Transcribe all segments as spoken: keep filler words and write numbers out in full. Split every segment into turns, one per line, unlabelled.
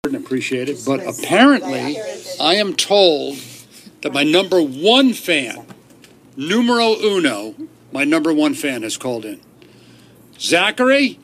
and appreciate it. But apparently, I am told that my number one fan, numero uno, my number one fan has called in. Zachary?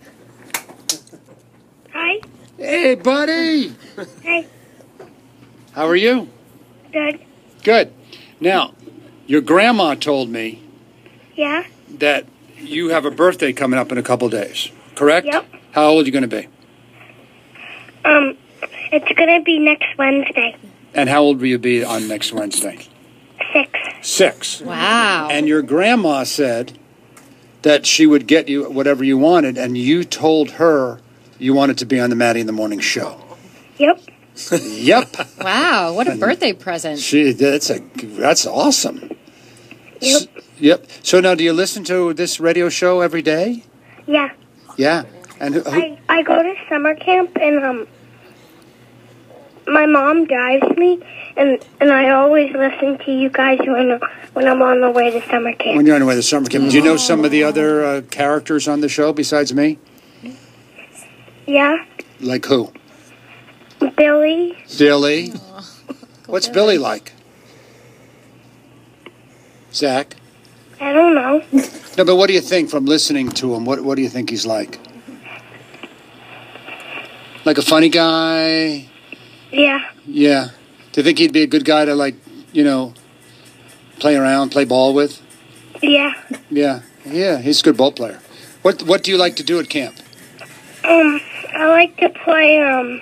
Hi.
Hey, buddy.
Hey.
How are you?
Good.
Good. Now, your grandma told me
Yeah.
that you have a birthday coming up in a couple days, correct?
Yep.
How old are you going to be?
Um, it's gonna be next Wednesday.
And how old will you be on next Wednesday?
Six.
Six.
Wow.
And your grandma said that she would get you whatever you wanted, and you told her you wanted to be on the Maddie in the Morning show.
Yep.
Yep.
Wow, what a birthday present.
She, that's a that's awesome.
Yep.
S- yep. So now, do you listen to this radio show every day?
Yeah.
Yeah. And who, who,
I I go to summer camp and um, my mom drives me and and I always listen to you guys when when I'm on the way to summer camp.
when you're on the way to summer camp, do you know some of the other uh, characters on the show besides me?
Yeah.
Like who?
Billy.
Billy. What's Billy like? Zach?
I don't know.
No, but what do you think from listening to him? What What do you think he's like? Like a funny guy?
Yeah.
Yeah. Do you think he'd be a good guy to, like, you know, play around, play ball with?
Yeah.
Yeah. Yeah, he's a good ball player. What What do you like to do at camp?
Um, I like to play um.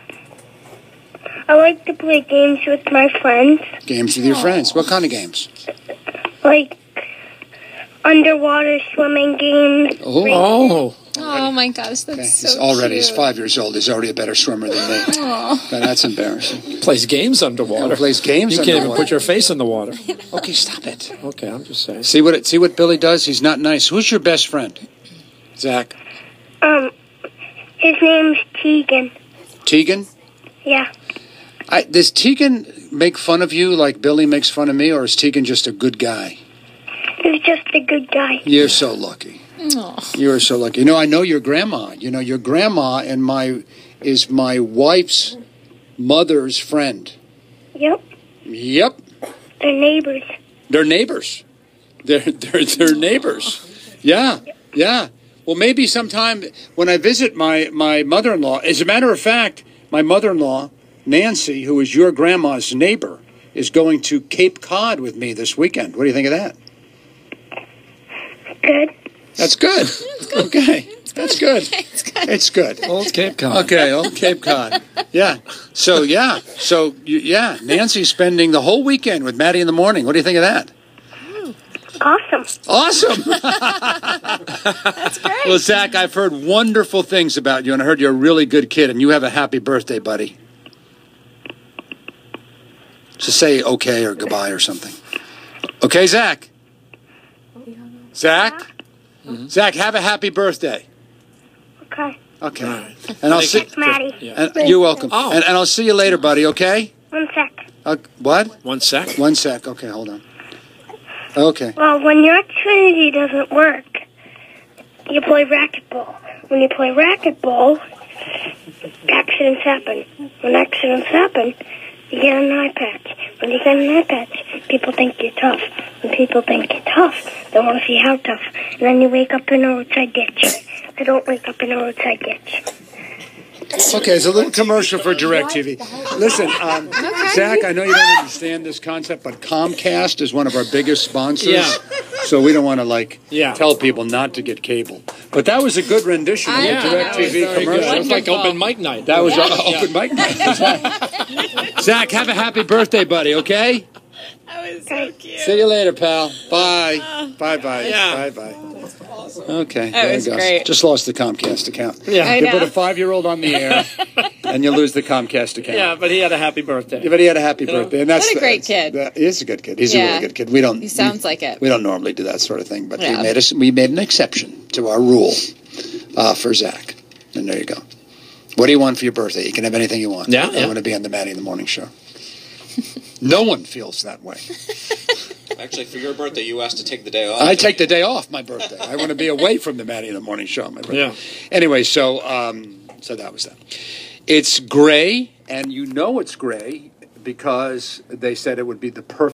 I like to play games with my friends,
Games with your friends. What kind of games?
like underwater swimming games.
Oh.
Oh.
Oh my gosh, that's
Okay.
so
He's already,
cute.
he's five years old. He's already a better swimmer than me.
Aw.
Now, that's embarrassing.
Plays games underwater.
He plays games
You can't even
underwater.
put your face in the water.
Okay, stop it.
Okay, I'm just saying.
See what it, see what Billy does? He's not nice. Who's your best friend? Zach.
Um, his name's Tegan.
Tegan?
Yeah.
I, does Tegan make fun of you like Billy makes fun of me, or is Tegan just a good guy?
He's just a good guy.
You're so lucky.
Aw.
You're so lucky. You know, I know your grandma. You know, your grandma and my is my wife's mother's friend.
Yep.
Yep.
They're neighbors.
They're neighbors. They're they're they're neighbors. Yeah. Yeah. Well, maybe sometime when I visit my, my mother-in-law, as a matter of fact, my mother-in-law, Nancy, who is your grandma's neighbor, is going to Cape Cod with me this weekend. What do you think of that?
Good.
That's good. Okay. That's good.
It's good.
It's good.
Old Cape Cod.
Okay, old Cape Cod. Yeah. So, yeah. So, you- yeah, Nancy's spending the whole weekend with Maddie in the Morning. What do you think of that?
Awesome.
Awesome.
That's great.
Well, Zach, I've heard wonderful things about you, and I heard you're a really good kid, and you have a happy birthday, buddy. Just say okay or goodbye or something. Okay, Zach? Zach? Mm-hmm. Zach, have a happy birthday.
Okay.
Okay.
All right.
And I'll see.
Maddie.
Yeah.
And you're welcome.
Oh.
And, and I'll see you later, buddy, okay?
One sec.
Uh, what?
One sec.
One sec. Okay, hold on. Okay.
Well, when your Trinity doesn't work, you play racquetball. When you play racquetball, accidents happen. When accidents happen, you get an eye patch. When you get an eye patch, people think you're tough. When people think you're tough, they want to see how tough. And then you wake up in a roadside ditch. I don't wake up in a roadside ditch.
Okay, it's a little commercial for DirecTV. Listen, um, Zach, I know you don't understand this concept, but Comcast is one of our biggest sponsors.
Yeah.
So we don't want to, like,
Yeah.
tell people not to get cable. But that was a good rendition of
I
a
know, that was
DirecTV
Very good.
commercial.
It was like open mic night.
That was
Yeah.
uh, open mic night. Zach, have a happy birthday, buddy, okay?
That was so cute.
See you later, pal. Bye. Bye-bye.
Yeah.
Bye-bye. Okay,
That
there
was
it goes.
great.
Just lost the Comcast account.
Yeah.
I
You
know.
put a five-year-old on the air, and you lose the Comcast account.
Yeah, but he had a happy birthday.
Yeah, but he had a happy
You know?
birthday, and that's
What a great
that's-
kid.
That, he's a good kid. He's a
Yeah.
really good kid. We don't.
He sounds
we,
like it.
We don't normally do that sort of thing, but we
Yeah.
made us. We made an exception to our rule uh, for Zach, and there you go. What do you want for your birthday? You can have anything you want.
Yeah,
I
yeah.
want to be on the Maddie in the Morning show. No one feels that way.
Actually, for your birthday, you asked to take the day off.
I take the day off my birthday. I want to be away from the Maddie in the Morning show on my birthday.
Yeah.
Anyway, so um, so that was that. It's gray, and you know it's gray because they said it would be the perfect